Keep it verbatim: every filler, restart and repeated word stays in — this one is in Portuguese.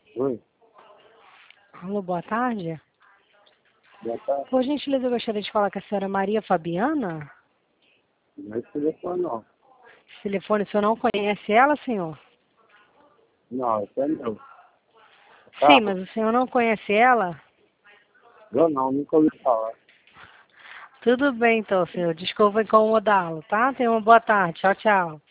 Oi, Alô, boa tarde. boa tarde. Por gentileza, eu gostaria de falar com a senhora Maria Fabiana. Não é esse telefone, não. Esse telefone, o senhor não conhece ela, senhor? Não, esse é meu. Sim, Carro? mas o senhor não conhece ela? Eu não, nunca ouvi falar. Tudo bem, então, senhor. Desculpa incomodá-lo, tá? Tenha uma boa tarde. Tchau, tchau.